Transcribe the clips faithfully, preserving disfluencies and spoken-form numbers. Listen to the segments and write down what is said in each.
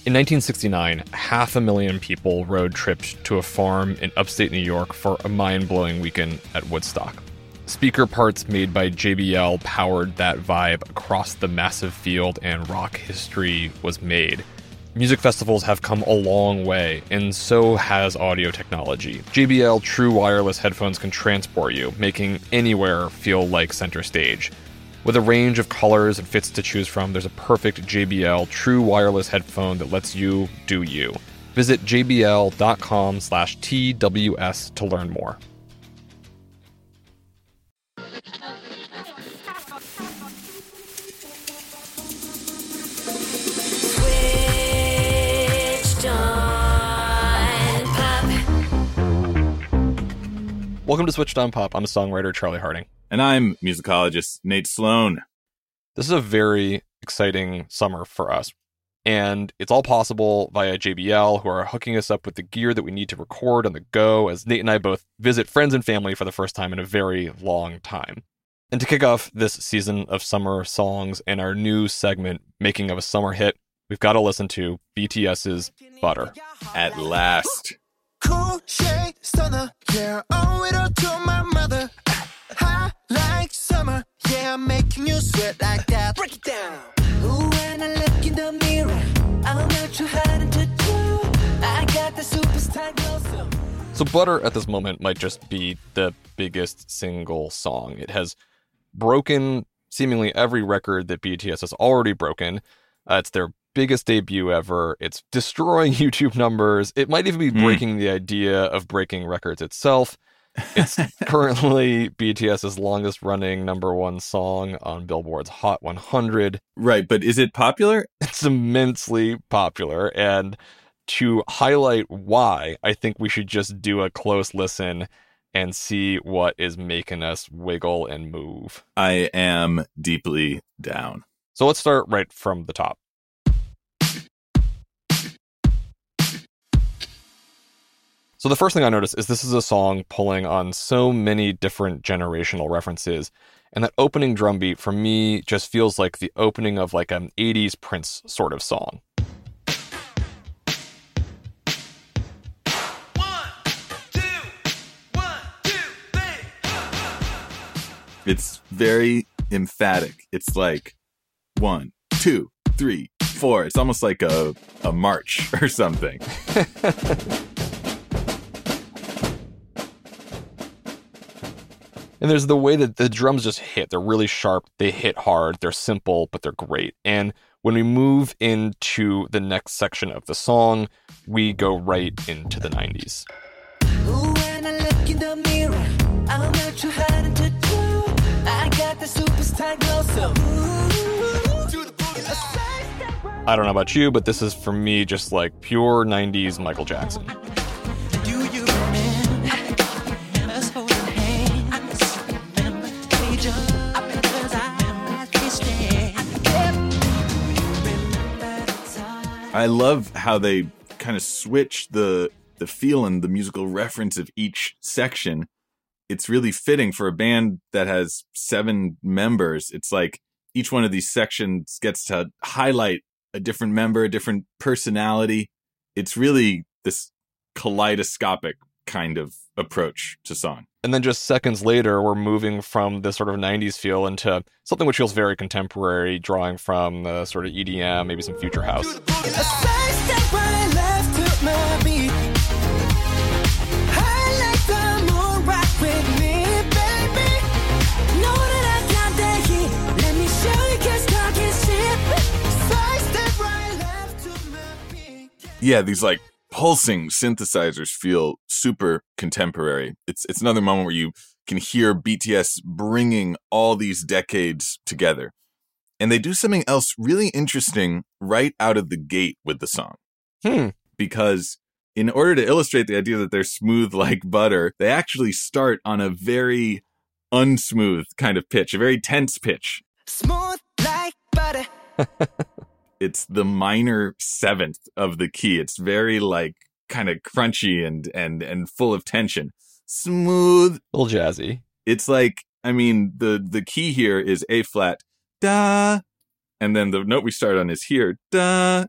In nineteen sixty-nine, half a million people road tripped to a farm in upstate New York for a mind-blowing weekend at Woodstock. Speaker parts made by J B L powered that vibe across the massive field, and rock history was made. Music festivals have come a long way, and so has audio technology. J B L True Wireless headphones can transport you, making anywhere feel like center stage. With a range of colors and fits to choose from, there's a perfect J B L True Wireless headphone that lets you do you. Visit j b l dot com slash T W S to learn more. Welcome to Switched On Pop. I'm songwriter Charlie Harding. And I'm musicologist Nate Sloan. This is a very exciting summer for us. And it's all possible via J B L, who are hooking us up with the gear that we need to record on the go, as Nate and I both visit friends and family for the first time in a very long time. And to kick off this season of summer songs and our new segment, Making of a Summer Hit, we've got to listen to B T S's Butter. At last. Cool shade stunner, yeah, owe it all to my mother. High like summer, yeah, I'm making you sweat like that. Break it down. Ooh, when I look in the mirror, I'm not too hard to do. I got the superstar glow. So. so Butter at this moment might just be the biggest single song. It has broken seemingly every record that B T S has already broken. Uh, it's their biggest debut ever. It's destroying YouTube numbers. It might even be breaking mm. the idea of breaking records itself. It's currently BTS's longest running number one song on Billboard's Hot one hundred. Right, but is it popular? It's immensely popular. And to highlight why, I think we should just do a close listen and see what is making us wiggle and move. I am deeply down. So let's start right from the top. So the first thing I noticed is this is a song pulling on so many different generational references. And that opening drum beat, for me, just feels like the opening of like an eighties Prince sort of song. One, two, one, two, three. It's very emphatic. It's like one, two, three, four. It's almost like a, a march or something. And there's the way that the drums just hit. They're really sharp. They hit hard. They're simple, but they're great. And when we move into the next section of the song, we go right into the nineties. Ooh, when I look in the mirror, I'm not too hard to do. I got the superstar glow, so ooh, to the boogie. I don't know about you, but this is for me just like pure nineties Michael Jackson. I love how they kind of switch the the feel and the musical reference of each section. It's really fitting for a band that has seven members. It's like each one of these sections gets to highlight a different member, a different personality. It's really this kaleidoscopic kind of approach to song. And then just seconds later, we're moving from this sort of nineties feel into something which feels very contemporary, drawing from the sort of E D M, maybe some future house. Yeah, these like pulsing synthesizers feel super contemporary. It's it's another moment where you can hear B T S bringing all these decades together. And they do something else really interesting right out of the gate with the song. Hmm. Because in order to illustrate the idea that they're smooth like butter, they actually start on a very unsmooth kind of pitch, a very tense pitch. Smooth like butter. It's the minor seventh of the key. It's very like kind of crunchy and and and full of tension. Smooth. A little jazzy. It's like, I mean, the the key here is A flat, da, and then the note we start on is here, da,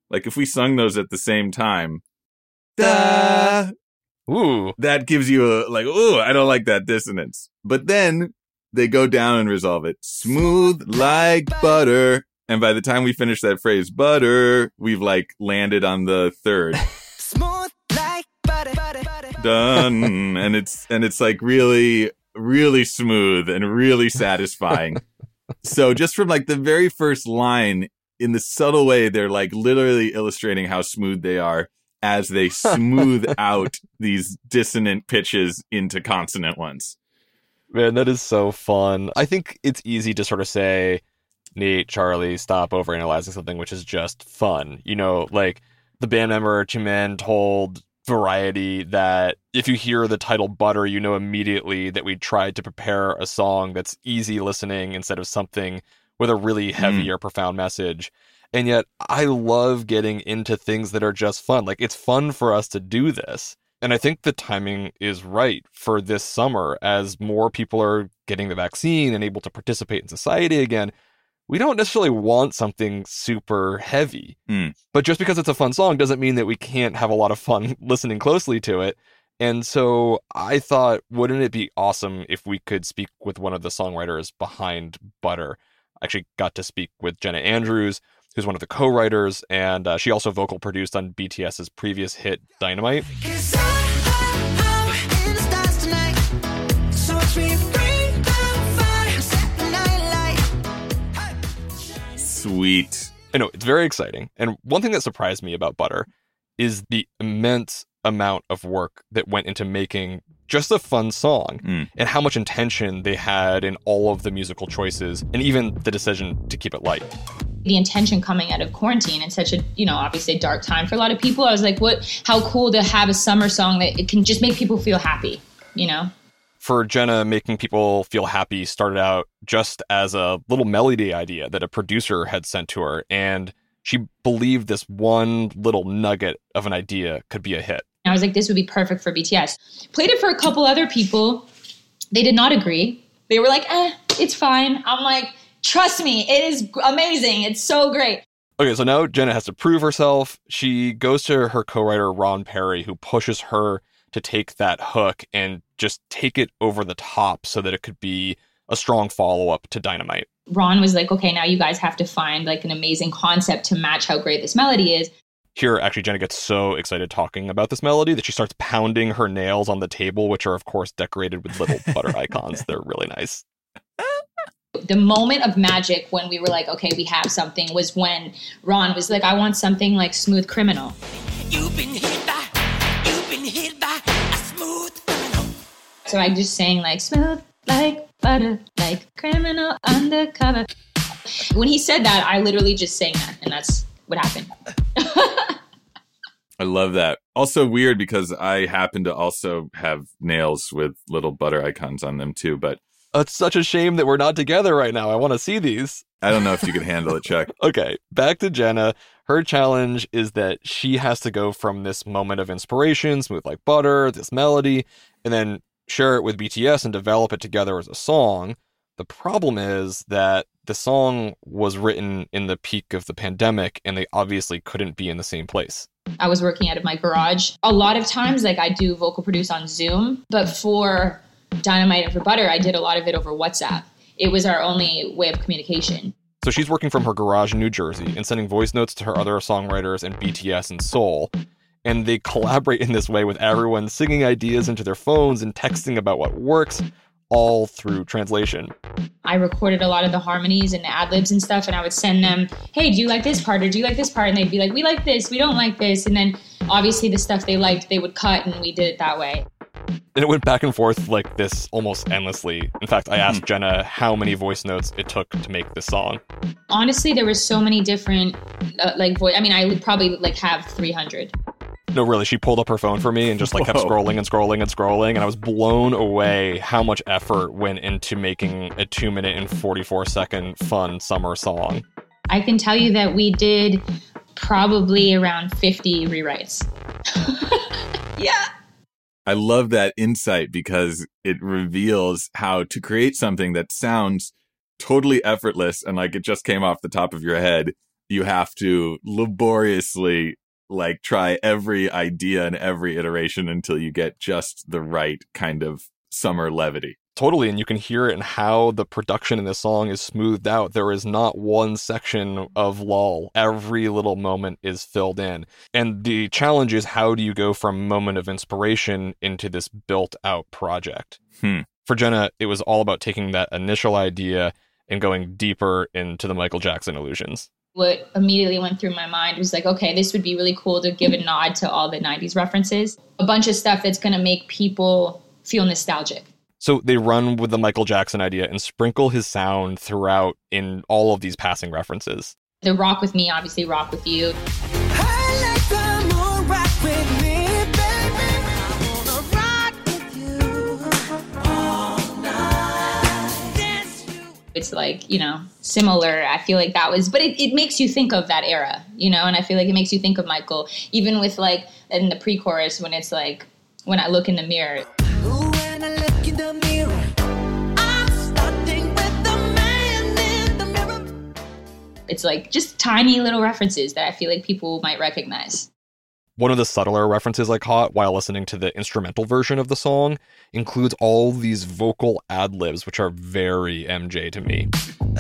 Like if we sung those at the same time, da, Ooh. that gives you a, like, ooh, I don't like that dissonance. But then they go down and resolve it. Smooth like butter. And by the time we finish that phrase, butter, we've like landed on the third. Smooth like butter. Done. And it's, and it's like really, really smooth and really satisfying. So just from like the very first line, in the subtle way, they're like literally illustrating how smooth they are as they smooth out these dissonant pitches into consonant ones. Man, that is so fun. I think it's easy to sort of say, Nate, Charlie, stop overanalyzing something which is just fun. You know, like the band member Chimen told Variety that if you hear the title Butter, you know immediately that we tried to prepare a song that's easy listening instead of something with a really heavy mm. or profound message. And yet I love getting into things that are just fun. Like, it's fun for us to do this. And I think the timing is right for this summer as more people are getting the vaccine and able to participate in society again. We don't necessarily want something super heavy. Mm. But just because it's a fun song doesn't mean that we can't have a lot of fun listening closely to it. And so I thought, wouldn't it be awesome if we could speak with one of the songwriters behind Butter? I actually got to speak with Jenna Andrews, who's one of the co-writers, and uh, she also vocal produced on BTS's previous hit, Dynamite. Sweet. I know, it's very exciting. And one thing that surprised me about Butter is the immense amount of work that went into making just a fun song mm. and how much intention they had in all of the musical choices and even the decision to keep it light. The intention coming out of quarantine and such a, you know, obviously dark time for a lot of people. I was like, what, how cool to have a summer song that it can just make people feel happy, you know? For Jenna, making people feel happy started out just as a little melody idea that a producer had sent to her. And she believed this one little nugget of an idea could be a hit. I was like, this would be perfect for B T S. Played it for a couple other people. They did not agree. They were like, eh, it's fine. I'm like, trust me, it is amazing. It's so great. Okay, so now Jenna has to prove herself. She goes to her co-writer, Ron Perry, who pushes her to take that hook and just take it over the top so that it could be a strong follow-up to Dynamite. Ron was like, okay, now you guys have to find like an amazing concept to match how great this melody is. Here, actually, Jenna gets so excited talking about this melody that she starts pounding her nails on the table, which are, of course, decorated with little butter icons. They're really nice. The moment of magic when we were like, okay, we have something, was when Ron was like, I want something like Smooth Criminal. You've been hit by, you've been hit by a smooth criminal. So I just sang like, smooth like butter, like criminal undercover. When he said that, I literally just sang that, and that's what happened. I love that. Also weird because I happen to also have nails with little butter icons on them too, but it's such a shame that we're not together right now. I want to see these. I don't know if you can handle it, Chuck. Okay, back to Jenna. Her challenge is that she has to go from this moment of inspiration, Smooth Like Butter, this melody, and then share it with B T S and develop it together as a song. The problem is that the song was written in the peak of the pandemic, and they obviously couldn't be in the same place. I was working out of my garage. A lot of times, like I do vocal produce on Zoom, but for Dynamite and for Butter, I did a lot of it over WhatsApp. It was our only way of communication. So she's working from her garage in New Jersey and sending voice notes to her other songwriters and B T S in Seoul. And they collaborate in this way with everyone singing ideas into their phones and texting about what works, all through translation. I recorded a lot of the harmonies and the ad-libs and stuff, and I would send them, hey, do you like this part or do you like this part? And they'd be like, we like this, we don't like this. And then obviously the stuff they liked, they would cut, and we did it that way. And it went back and forth like this almost endlessly. In fact, I asked Jenna how many voice notes it took to make this song. Honestly, there were so many different, uh, like, voice. I mean, I would probably like have three hundred. No, really, she pulled up her phone for me and just like kept scrolling and scrolling and scrolling. And I was blown away how much effort went into making a two minute and forty-four second fun summer song. I can tell you that we did probably around fifty rewrites. Yeah. I love that insight because it reveals how to create something that sounds totally effortless and like it just came off the top of your head you have to laboriously like try every idea and every iteration until you get just the right kind of summer levity. Totally, and you can hear it in how the production in this song is smoothed out. There is not one section of lull. Every little moment is filled in. And the challenge is, how do you go from moment of inspiration into this built-out project? Hmm. For Jenna, it was all about taking that initial idea and going deeper into the Michael Jackson illusions. What immediately went through my mind was like, okay, this would be really cool to give a nod to all the nineties references. A bunch of stuff that's going to make people feel nostalgic. So they run with the Michael Jackson idea and sprinkle his sound throughout in all of these passing references. The Rock With Me, obviously Rock With You. I like the moon rock with me, baby. I wanna rock with you all night. Dance you. It's like, you know, similar. I feel like that was, but it, it makes you think of that era, you know, and I feel like it makes you think of Michael, even with like in the pre-chorus when it's like, when I look in the mirror. Ooh, when I look in the mirror, I'm starting with the man in the mirror. It's like just tiny little references that I feel like people might recognize. One of the subtler references I caught while listening to the instrumental version of the song includes all these vocal ad-libs, which are very M J to me.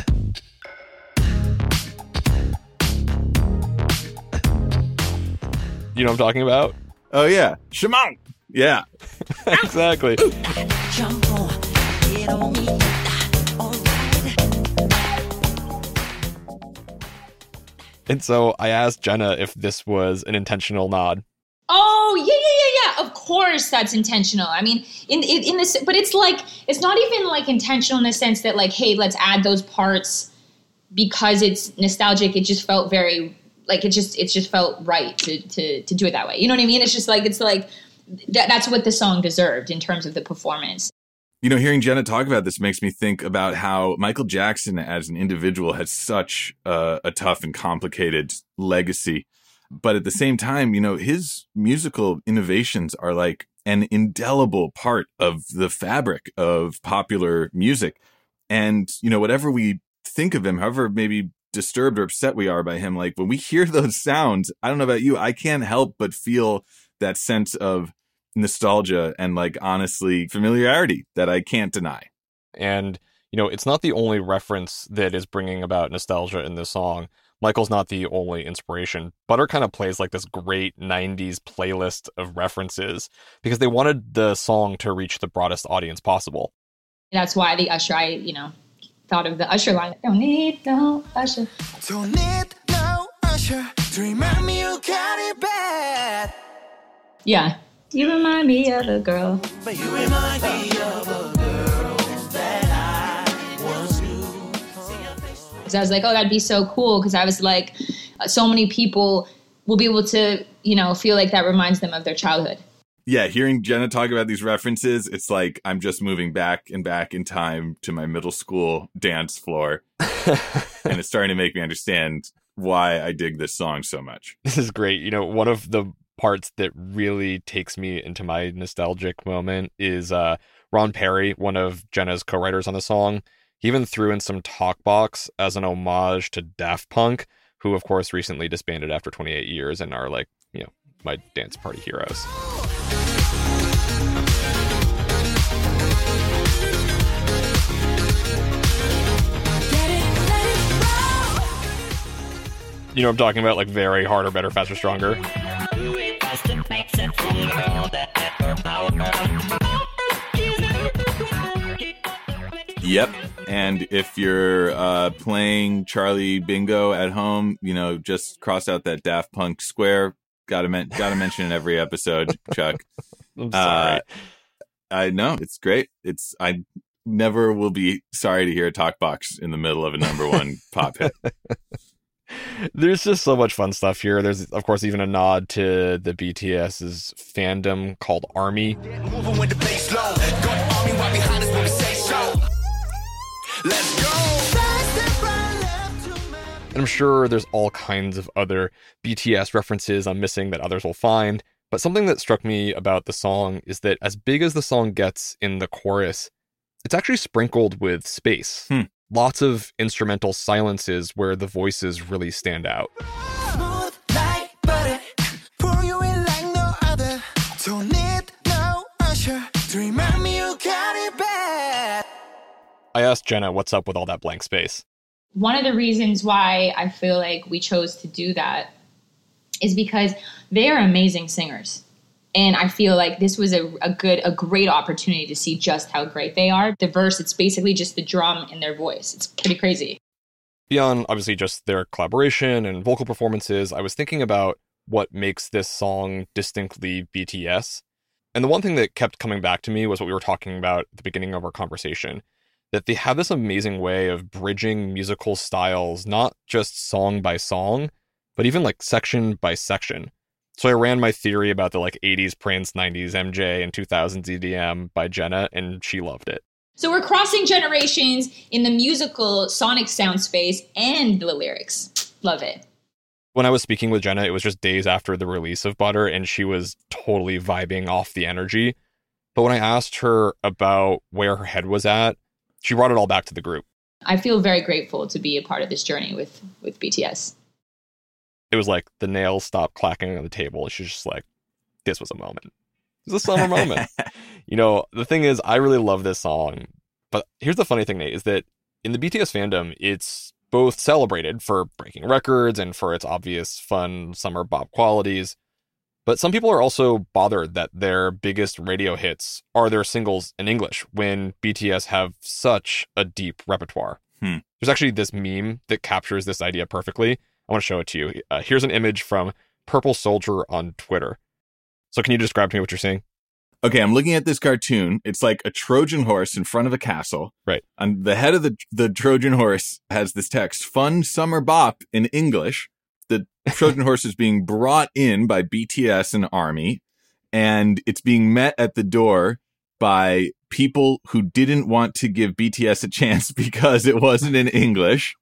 You know what I'm talking about? Oh, yeah. Shimon! Yeah. Exactly. Jump on, get on me, all right. And so I asked Jenna if this was an intentional nod. Oh, yeah, yeah, yeah, yeah. Of course that's intentional. I mean, in, in in this, but it's like, it's not even like intentional in the sense that like, hey, let's add those parts because it's nostalgic. It just felt very, like, it just, it just felt right to, to, to do it that way. You know what I mean? It's just like, it's like, that, that's what the song deserved in terms of the performance. You know, hearing Jenna talk about this makes me think about how Michael Jackson as an individual has such uh, a tough and complicated legacy. But at the same time, you know, his musical innovations are like an indelible part of the fabric of popular music. And, you know, whatever we think of him, however maybe disturbed or upset we are by him, like when we hear those sounds, I don't know about you, I can't help but feel that sense of nostalgia and like honestly familiarity that I can't deny. And, you know, it's not the only reference that is bringing about nostalgia in this song. Michael's not the only inspiration. Butter kind of plays like this great nineties playlist of references because they wanted the song to reach the broadest audience possible. That's why the Usher, I, you know, thought of the Usher line. Don't need no Usher. Don't need no Usher to remind me you got it bad. Yeah. You remind me of a girl. But you remind me of a girl that I once knew. So I was like, oh, that'd be so cool. Because I was like, so many people will be able to, you know, feel like that reminds them of their childhood. Yeah, hearing Jenna talk about these references, it's like I'm just moving back and back in time to my middle school dance floor. And it's starting to make me understand why I dig this song so much. This is great. You know, one of the parts that really takes me into my nostalgic moment is uh, Ron Perry, one of Jenna's co-writers on the song. He even threw in some talk box as an homage to Daft Punk, who, of course, recently disbanded after twenty-eight years and are like, you know, my dance party heroes. You know what I'm talking about? Like very harder, better, faster, stronger. Yep. And if you're uh, playing Charlie Bingo at home, you know, just cross out that Daft Punk square. Gotta, men- gotta mention in every episode, Chuck. I'm sorry. Uh, I know. It's great. It's I never will be sorry to hear a talk box in the middle of a number one pop hit. There's just so much fun stuff here. There's, of course, even a nod to the BTS's fandom called ARMY. Moving with the bass low. Got army right behind us when we say so. Let's go. And I'm sure there's all kinds of other B T S references I'm missing that others will find. But something that struck me about the song is that as big as the song gets in the chorus, it's actually sprinkled with space. Hmm. lots of instrumental silences where the voices really stand out. Smooth like butter, pour you in like no other. Don't need no usher to remind me you got it bad. I asked Jenna what's up with all that blank space. One of the reasons why I feel like we chose to do that is because they are amazing singers. And I feel like this was a, a good, a great opportunity to see just how great they are. The verse, it's basically just the drum in their voice. It's pretty crazy. Beyond, obviously, just their collaboration and vocal performances, I was thinking about what makes this song distinctly B T S. And the one thing that kept coming back to me was what we were talking about at the beginning of our conversation, that they have this amazing way of bridging musical styles, not just song by song, but even like section by section. So I ran my theory about the like eighties Prince, nineties M J, and two thousands E D M by Jenna, and she loved it. So we're crossing generations in the musical sonic sound space and the lyrics. Love it. When I was speaking with Jenna, it was just days after the release of Butter, and she was totally vibing off the energy. But when I asked her about where her head was at, she brought it all back to the group. I feel very grateful to be a part of this journey with, with B T S. It was like the nails stopped clacking on the table. She's just like, this was a moment. It was a summer moment. You know, the thing is, I really love this song. But here's the funny thing, Nate, is that in the B T S fandom, it's both celebrated for breaking records and for its obvious fun summer bop qualities. But some people are also bothered that their biggest radio hits are their singles in English when B T S have such a deep repertoire. Hmm. There's actually this meme that captures this idea perfectly. I want to show it to you. Uh, here's an image from Purple Soldier on Twitter. So can you describe to me what you're seeing? Okay, I'm looking at this cartoon. It's like a Trojan horse in front of a castle. Right. On the head of the the Trojan horse has this text, "Fun Summer Bop" in English. The Trojan horse is being brought in by B T S and Army, and it's being met at the door by people who didn't want to give B T S a chance because it wasn't in English.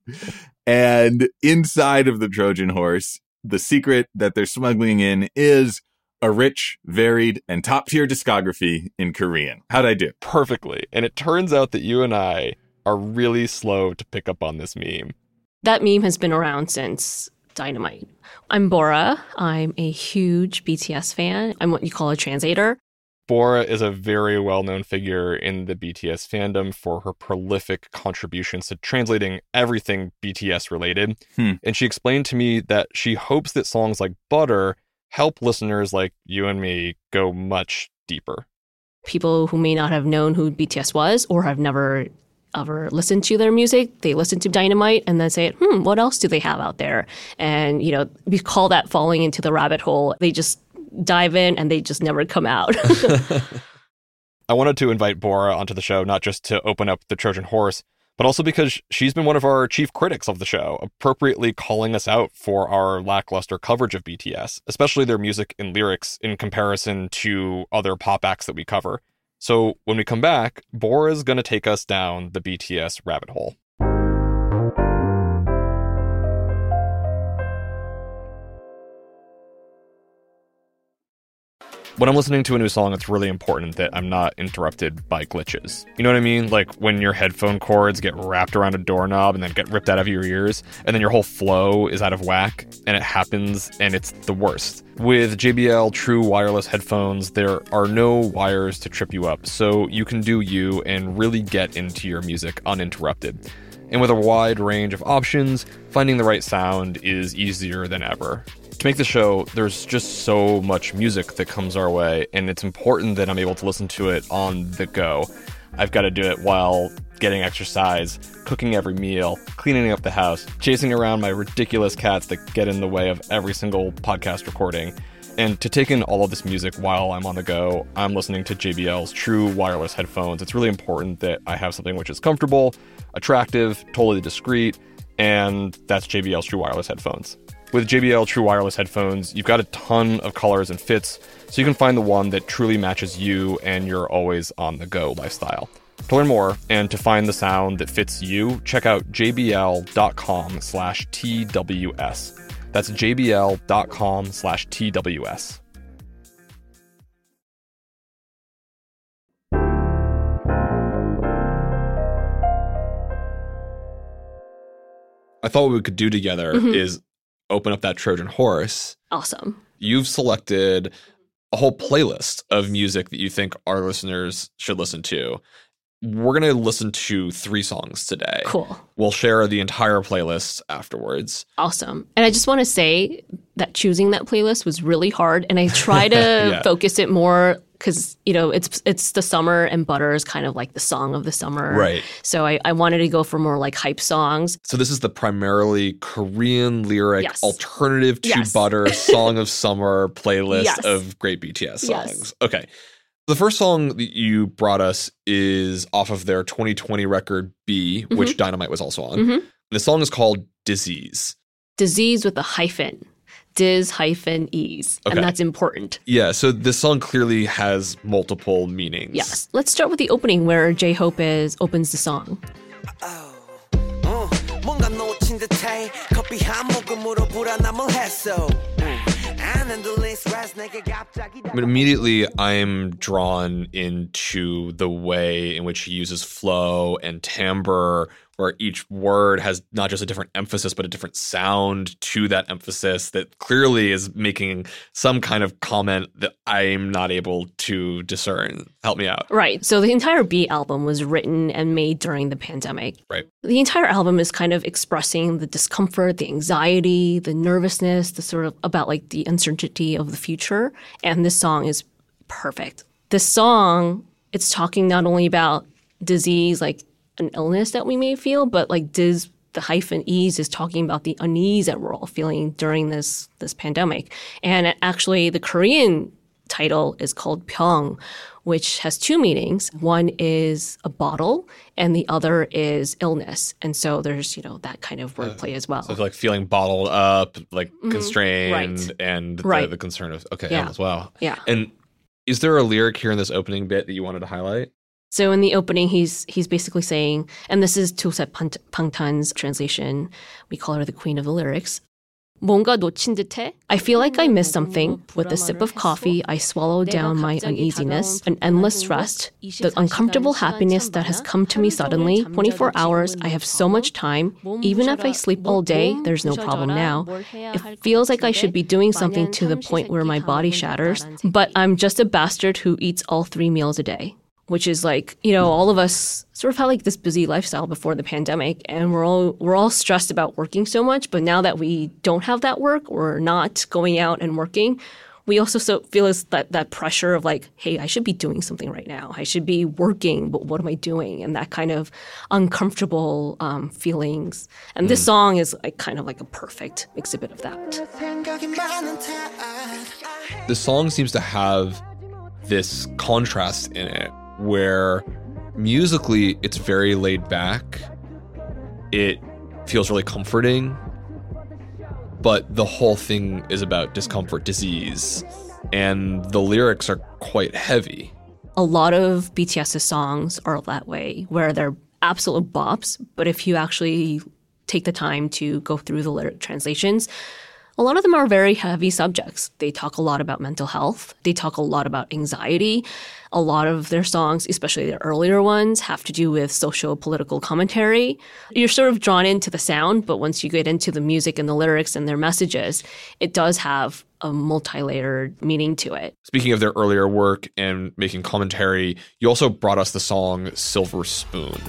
And inside of the Trojan horse, the secret that they're smuggling in is a rich, varied, and top-tier discography in Korean. How'd I do? Perfectly. And it turns out that you and I are really slow to pick up on this meme. That meme has been around since Dynamite. I'm Bora. I'm a huge B T S fan. I'm what you call a translator. Bora is a very well-known figure in the B T S fandom for her prolific contributions to translating everything B T S related. Hmm. And she explained to me that she hopes that songs like Butter help listeners like you and me go much deeper. People who may not have known who B T S was or have never ever listened to their music, they listen to Dynamite and then say, hmm, what else do they have out there? And, you know, we call that falling into the rabbit hole. They just dive in and they just never come out. I wanted to invite Bora onto the show, not just to open up the Trojan horse, but also because she's been one of our chief critics of the show, appropriately calling us out for our lackluster coverage of B T S, especially their music and lyrics in comparison to other pop acts that we cover. So when we come back, Bora's going to take us down the B T S rabbit hole. When I'm listening to a new song, it's really important that I'm not interrupted by glitches. You know what I mean? Like when your headphone cords get wrapped around a doorknob and then get ripped out of your ears, and then your whole flow is out of whack, and it happens, and it's the worst. With J B L True Wireless headphones, there are no wires to trip you up, so you can do you and really get into your music uninterrupted. And with a wide range of options, finding the right sound is easier than ever. To make the show, there's just so much music that comes our way, and it's important that I'm able to listen to it on the go. I've got to do it while getting exercise, cooking every meal, cleaning up the house, chasing around my ridiculous cats that get in the way of every single podcast recording. And to take in all of this music while I'm on the go, I'm listening to J B L's True Wireless headphones. It's really important that I have something which is comfortable, attractive, totally discreet, and that's J B L's True Wireless headphones. With J B L True Wireless headphones, you've got a ton of colors and fits, so you can find the one that truly matches you and your always on the go lifestyle. To learn more and to find the sound that fits you, check out jbl.com slash TWS. That's jbl.com slash TWS. I thought what we could do together mm-hmm. is open up that Trojan horse. Awesome. You've selected a whole playlist of music that you think our listeners should listen to. We're going to listen to three songs today. Cool. We'll share the entire playlist afterwards. Awesome. And I just want to say that choosing that playlist was really hard. And I try to yeah. focus it more because, you know, it's it's the summer and Butter is kind of like the song of the summer. Right. So I, I wanted to go for more like hype songs. So this is the primarily Korean lyric yes. alternative to yes. Butter Song of Summer playlist yes. of great B T S songs. Yes. Okay. The first song that you brought us is off of their twenty twenty record B, mm-hmm. which Dynamite was also on. Mm-hmm. The song is called Disease. Disease with a hyphen. Diz hyphen ease. Okay. And that's important. Yeah, so this song clearly has multiple meanings. Yes. Let's start with the opening where J-Hope is opens the song. Oh. Uh, 뭔가 놓친 듯해 커피 한 모금으로 불안함을 했어. I mean, immediately I'm drawn into the way in which he uses flow and timbre, where each word has not just a different emphasis, but a different sound to that emphasis that clearly is making some kind of comment that I'm not able to discern. Help me out. Right. So the entire B album was written and made during the pandemic. Right. The entire album is kind of expressing the discomfort, the anxiety, the nervousness, the sort of about like the uncertainty of the future. And this song is perfect. This song, it's talking not only about disease, like an illness that we may feel, but like Diz, the hyphen ease is talking about the unease that we're all feeling during this this pandemic. And actually the Korean title is called Pyeong, which has two meanings. One is a bottle and the other is illness. And so there's, you know, that kind of wordplay uh, as well. So it's like feeling bottled up, like mm-hmm. constrained right. and right. The, the concern of, okay, yeah. illness, wow. Yeah. And is there a lyric here in this opening bit that you wanted to highlight? So in the opening, he's he's basically saying, and this is Tuset Pangtan's translation, we call her the queen of the lyrics. 뭔가 놓친 듯해? I feel like I missed something. With a sip of coffee, I swallow down my uneasiness, an endless rest, the uncomfortable happiness that has come to me suddenly. twenty-four hours, I have so much time. Even if I sleep all day, there's no problem now. It feels like I should be doing something to the point where my body shatters, but I'm just a bastard who eats all three meals a day. Which is like, you know, all of us sort of had like this busy lifestyle before the pandemic, and we're all we're all stressed about working so much. But now that we don't have that work, or not going out and working, we also so feel as that that pressure of like, hey, I should be doing something right now. I should be working, but what am I doing? And that kind of uncomfortable um, feelings. And mm. this song is like kind of like a perfect exhibit of that. This song seems to have this contrast in it, where musically it's very laid back. It feels really comforting, but the whole thing is about discomfort, disease, and the lyrics are quite heavy. A lot of BTS's songs are that way, where they're absolute bops, but if you actually take the time to go through the lyric translations, a lot of them are very heavy subjects. They talk a lot about mental health. They talk a lot about anxiety. A lot of their songs, especially the earlier ones, have to do with socio-political commentary. You're sort of drawn into the sound, but once you get into the music and the lyrics and their messages, it does have a multi-layered meaning to it. Speaking of their earlier work and making commentary, you also brought us the song Silver Spoon.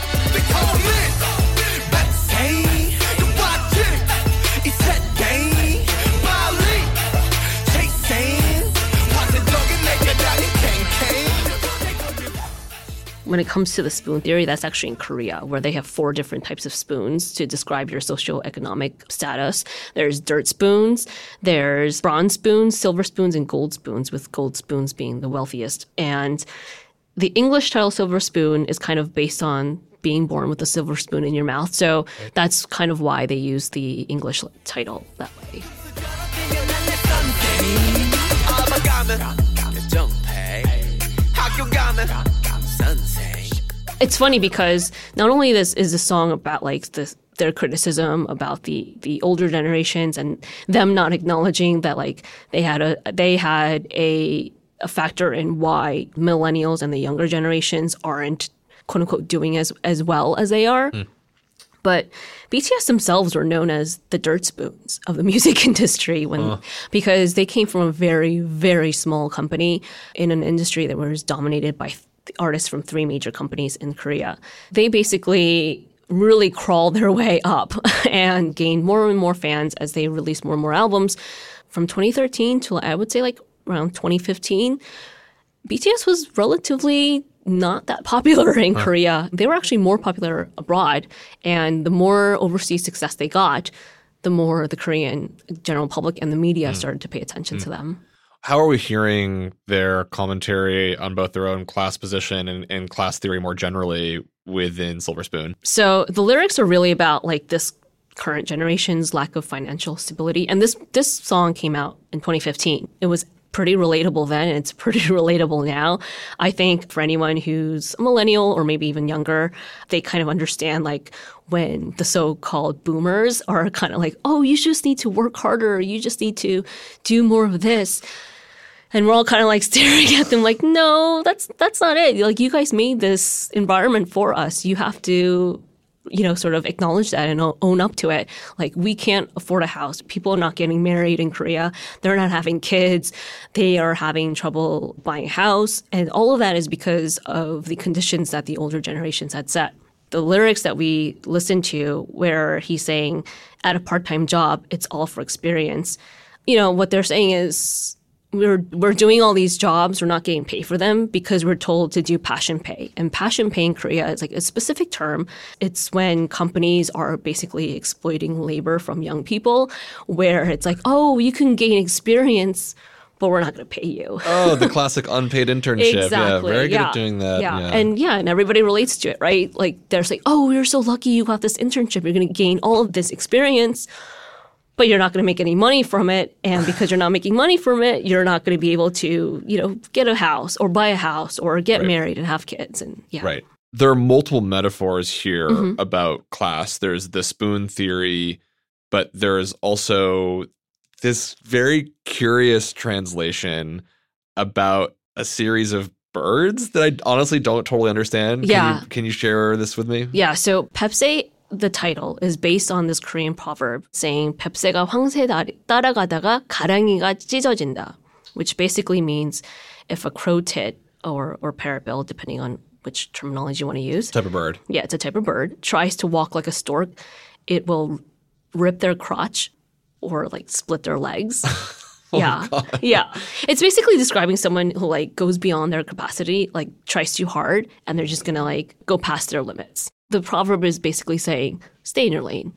When it comes to the spoon theory, that's actually in Korea, where they have four different types of spoons to describe your socioeconomic status. There's dirt spoons, there's bronze spoons, silver spoons, and gold spoons, with gold spoons being the wealthiest. And the English title Silver Spoon is kind of based on being born with a silver spoon in your mouth. So that's kind of why they use the English title that way. It's funny because not only this is a song about like the, their criticism about the, the older generations and them not acknowledging that like they had a they had a a factor in why millennials and the younger generations aren't quote unquote doing as as well as they are. Mm. But B T S themselves were known as the dirt spoons of the music industry when uh. because they came from a very, very small company in an industry that was dominated by th- artists from three major companies in Korea. They basically really crawled their way up and gained more and more fans as they released more and more albums. From twenty thirteen to, I would say, like around twenty fifteen, B T S was relatively not that popular in huh. Korea. They were actually more popular abroad. And the more overseas success they got, the more the Korean general public and the media mm. started to pay attention mm. to them. How are we hearing their commentary on both their own class position and, and class theory more generally within Silver Spoon? So the lyrics are really about like this current generation's lack of financial stability. And this this song came out in twenty fifteen. It was pretty relatable then, and it's pretty relatable now. I think for anyone who's a millennial or maybe even younger, they kind of understand like when the so-called boomers are kind of like, oh, you just need to work harder. You just need to do more of this. And we're all kind of like staring at them like, no, that's that's not it. Like, you guys made this environment for us. You have to, you know, sort of acknowledge that and own up to it. Like, we can't afford a house. People are not getting married in Korea. They're not having kids. They are having trouble buying a house. And all of that is because of the conditions that the older generations had set. The lyrics that we listened to where he's saying, at a part-time job, it's all for experience. You know, what they're saying is, We're we're doing all these jobs, we're not getting paid for them because we're told to do passion pay. And passion pay in Korea is like a specific term. It's when companies are basically exploiting labor from young people, where it's like, oh, you can gain experience, but we're not going to pay you. Oh, the classic unpaid internship. Exactly. Yeah, very good yeah. at doing that. Yeah. yeah. And yeah, and everybody relates to it, right? Like, they're saying, oh, you're so lucky you got this internship. You're going to gain all of this experience, but you're not going to make any money from it. And because you're not making money from it, you're not going to be able to, you know, get a house or buy a house or get right. married and have kids. And yeah. Right. There are multiple metaphors here mm-hmm. about class. There's the spoon theory, but there's also this very curious translation about a series of birds that I honestly don't totally understand. Yeah. Can you, can you share this with me? Yeah. So Pepse, the title, is based on this Korean proverb saying 뱁새가 황새 따라가다가 가랑이가 찢어진다, which basically means if a crow tit or, or parrotbill, depending on which terminology you want to use. Type of bird. Yeah, it's a type of bird. Tries to walk like a stork, it will rip their crotch or like split their legs. Oh yeah. God. Yeah. It's basically describing someone who like goes beyond their capacity, like tries too hard, and they're just going to like go past their limits. The proverb is basically saying, stay in your lane.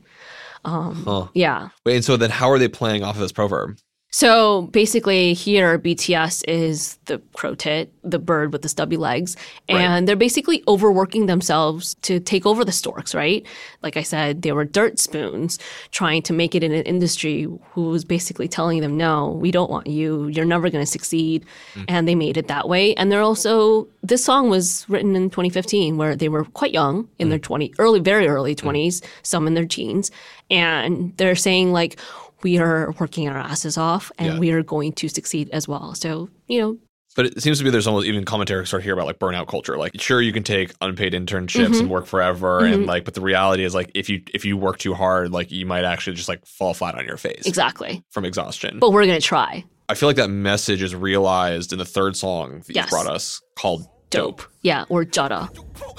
Um, huh. Yeah. Wait, and so then how are they playing off of this proverb? So basically here, B T S is the crow tit, the bird with the stubby legs, and right. they're basically overworking themselves to take over the storks, right? Like I said, they were dirt spoons trying to make it in an industry who was basically telling them, no, we don't want you. You're never going to succeed. Mm. And they made it that way. And they're also, this song was written in twenty fifteen where they were quite young, in mm. their twenties, early, very early twenties, mm. some in their teens. And they're saying like, we are working our asses off and yeah. we are going to succeed as well. So, you know. But it seems to be there's almost even commentary sort of here about like burnout culture. Like, sure, you can take unpaid internships mm-hmm. and work forever. Mm-hmm. And like, but the reality is like, if you if you work too hard, like you might actually just like fall flat on your face. Exactly. From exhaustion. But we're going to try. I feel like that message is realized in the third song that yes. you brought us called Dope. Dope. Yeah, or Jada.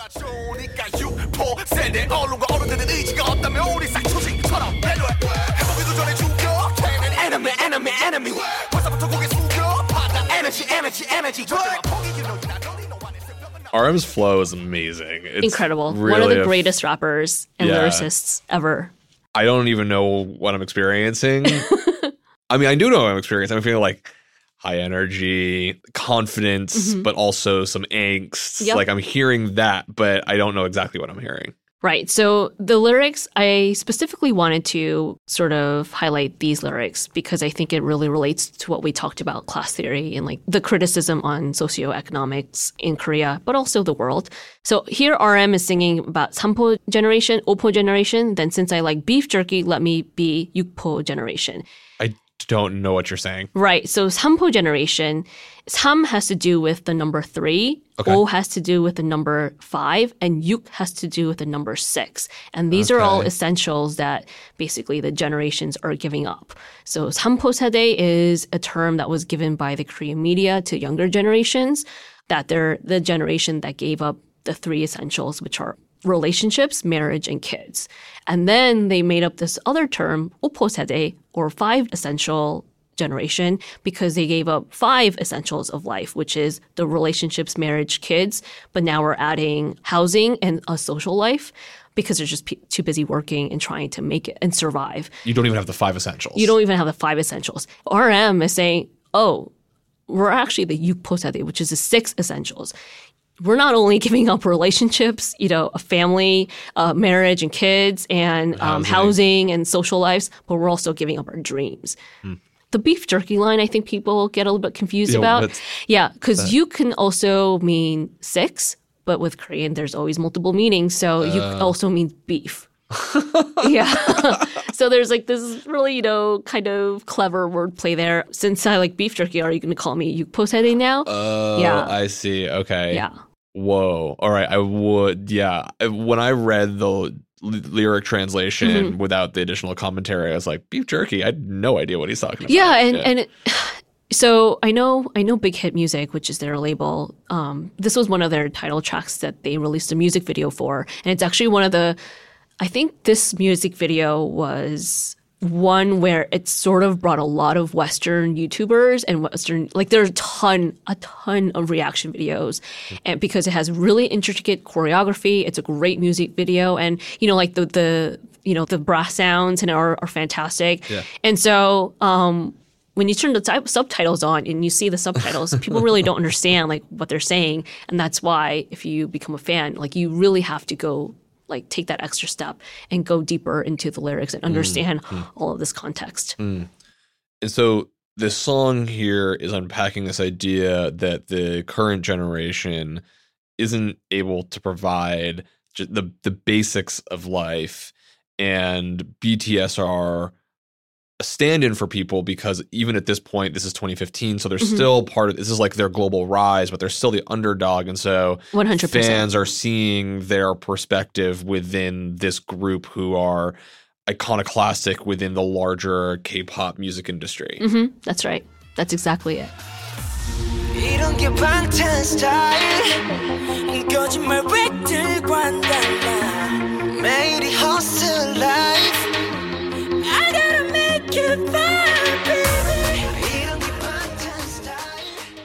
R M's flow is amazing. It's incredible. Really One of the a, greatest rappers and yeah. lyricists ever. I don't even know what I'm experiencing. I mean, I do know what I'm experiencing. I'm feeling like high energy, confidence, mm-hmm. but also some angst. Yep. Like I'm hearing that, but I don't know exactly what I'm hearing. Right. So the lyrics, I specifically wanted to sort of highlight these lyrics because I think it really relates to what we talked about, class theory and like the criticism on socioeconomics in Korea, but also the world. So here R M is singing about 삼포 generation, 오포 generation. Then since I like beef jerky, let me be 육포 generation. I don't know what you're saying. Right. So 삼포 generation, 삼 has to do with the number three, Okay. 오 has to do with the number five, and 육 has to do with the number six. And these are all Okay. essentials that basically the generations are giving up. So 삼포 세대 is a term that was given by the Korean media to younger generations, that they're the generation that gave up the three essentials, which are relationships, marriage, and kids. And then they made up this other term, 오포 세대, or five essential generation, because they gave up five essentials of life, which is the relationships, marriage, kids. But now we're adding housing and a social life because they're just p- too busy working and trying to make it and survive. You don't even have the five essentials. You don't even have the five essentials. R M is saying, oh, we're actually the 육포 세대, which is the six essentials. We're not only giving up relationships, you know, a family, uh, marriage and kids and um, Housing. housing and social lives, but we're also giving up our dreams. The beef jerky line, I think people get a little bit confused Yeah, about. what's Yeah, because you can also mean six, but with Korean, there's always multiple meanings. So you Uh. also mean beef. Yeah. So there's like this really, you know, kind of clever wordplay there. Since I like beef jerky, are you going to call me 육포 세대 now? Oh, Yeah. I see. Okay. Yeah. Whoa. All right. I would. Yeah. I- When I read the l- lyric translation Mm-hmm. without the additional commentary, I was like, beef jerky. I had no idea what he's talking about. Yeah, and and it, so I know I know Big Hit Music, which is their label. Um, this was one of their title tracks that they released a music video for, and it's actually one of the. I think this music video was one where it sort of brought a lot of Western YouTubers and Western, like there's a ton, a ton of reaction videos, and because it has really intricate choreography, it's a great music video, and you know, like the the you know the brass sounds and are are fantastic, Yeah. and so um, when you turn the type, subtitles on and you see the subtitles, people really don't understand like what they're saying, and that's why if you become a fan, like you really have to go. Like take that extra step and go deeper into the lyrics and understand all of this context. And so this song here is unpacking this idea that the current generation isn't able to provide ju- the the basics of life, and B T S are a stand-in for people because even at this point, this is twenty fifteen, so they're still part of this is like their global rise, but they're still the underdog, and so one hundred percent. fans are seeing their perspective within this group who are iconoclastic within the larger K-pop music industry. Hmm That's right. That's exactly it. 이런 게 방탄 스타일 거짓말 획들과는 달라 매일이 hustle life I gotta make you fine baby 이런 게 방탄 style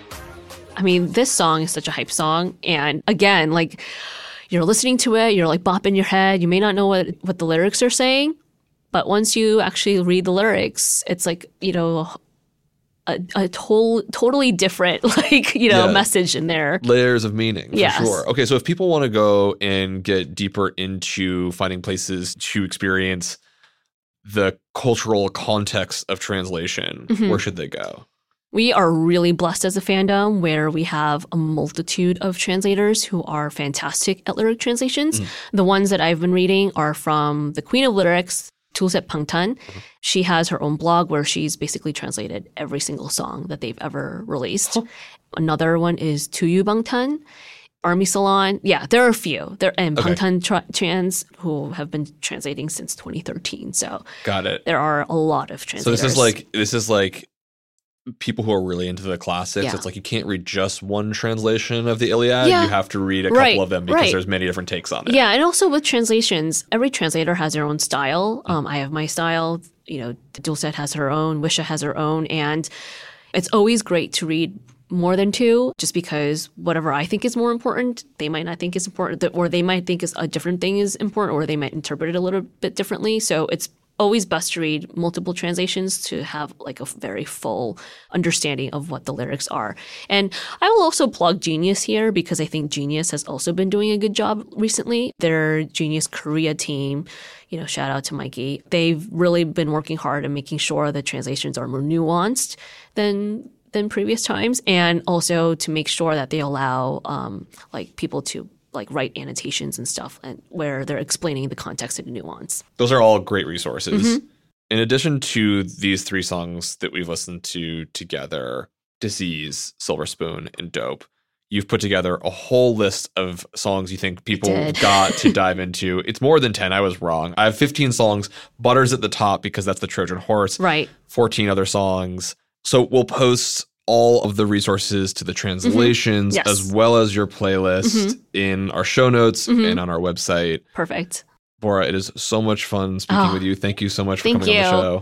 I mean, this song is such a hype song. And again, like you're listening to it, you're like bopping your head. You may not know what, what the lyrics are saying, but once you actually read the lyrics, it's like, you know, a, a tol- totally different, like, you know, Yeah. message in there. Layers of meaning, for Yes. sure. Okay, so if people want to go and get deeper into finding places to experience the cultural context of translation, Mm-hmm. where should they go? We are really blessed as a fandom where we have a multitude of translators who are fantastic at lyric translations. The ones that I've been reading are from the Queen of Lyrics, Tulset Pangtan. She has her own blog where she's basically translated every single song that they've ever released. Another one is Tuyu Bangtan, Army Salon. Yeah, there are a few. There and Okay. Bangtan tra- Trans who have been translating since twenty thirteen. So Got it. there are a lot of So translators. this is like this is like people who are really into the classics. Yeah. It's like you can't read just one translation of the Iliad. Yeah. You have to read a couple Right, of them because right. there's many different takes on it. Yeah, and also with translations, every translator has their own style. Um, I have my style. You know, Dulcet has her own. Wisha has her own, and it's always great to read more than two, just because whatever I think is more important, they might not think is important, or they might think is a different thing is important, or they might interpret it a little bit differently. So it's always best to read multiple translations to have like a very full understanding of what the lyrics are. And I will also plug Genius here because I think Genius has also been doing a good job recently. Their Genius Korea team, you know, shout out to Mikey. They've really been working hard and making sure the translations are more nuanced than than previous times, and also to make sure that they allow um, like people to like write annotations and stuff and where they're explaining the context and the nuance. Those are all great resources. In addition to these three songs that we've listened to together, Disease, Silver Spoon, and Dope, you've put together a whole list of songs you think people got to dive into. It's more than ten. I was wrong. I have fifteen songs. Butter's at the top because that's the Trojan horse. Right. fourteen other songs. So we'll post all of the resources to the translations mm-hmm. yes. as well as your playlist mm-hmm. in our show notes mm-hmm. and on our website. Perfect. Bora, it is so much fun speaking oh, with you. Thank you so much for coming you. on the show.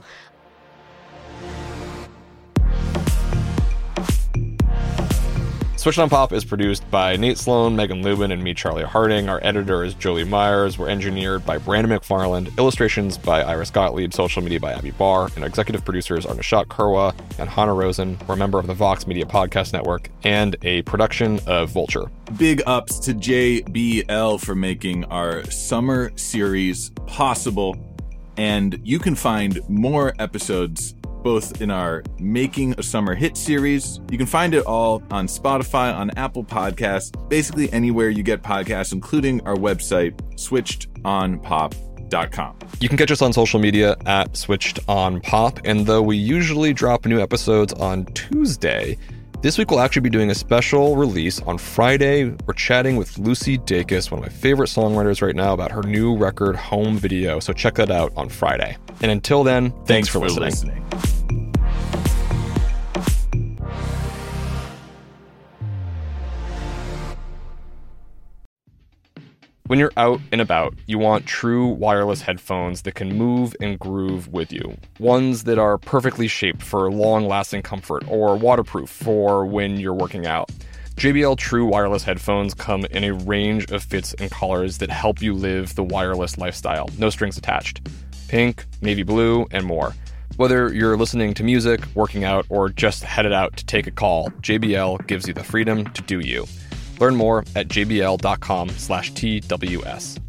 Switched on Pop is produced by Nate Sloan, Megan Lubin, and me, Charlie Harding. Our editor is Jolie Myers. We're engineered by Brandon McFarland. Illustrations by Iris Gottlieb. Social media by Abby Barr. And our executive producers are Nishat Kurwa and Hannah Rosen. We're a member of the Vox Media Podcast Network and a production of Vulture. Big ups to J B L for making our summer series possible. And you can find more episodes both in our Making a Summer Hit series. You can find it all on Spotify, on Apple Podcasts, basically anywhere you get podcasts, including our website, switched on pop dot com. You can catch us on social media at Switched On Pop, and though we usually drop new episodes on Tuesday, this week we'll actually be doing a special release on Friday. We're chatting with Lucy Dacus, one of my favorite songwriters right now, about her new record, Home Video, so check that out on Friday. And until then, thanks, thanks for, for listening. listening. When you're out and about, you want true wireless headphones that can move and groove with you. Ones that are perfectly shaped for long-lasting comfort or waterproof for when you're working out. J B L True wireless headphones come in a range of fits and colors that help you live the wireless lifestyle. No strings attached. Pink, navy blue, and more. Whether you're listening to music, working out, or just headed out to take a call, J B L gives you the freedom to do you. Learn more at j b l dot com slash T W S.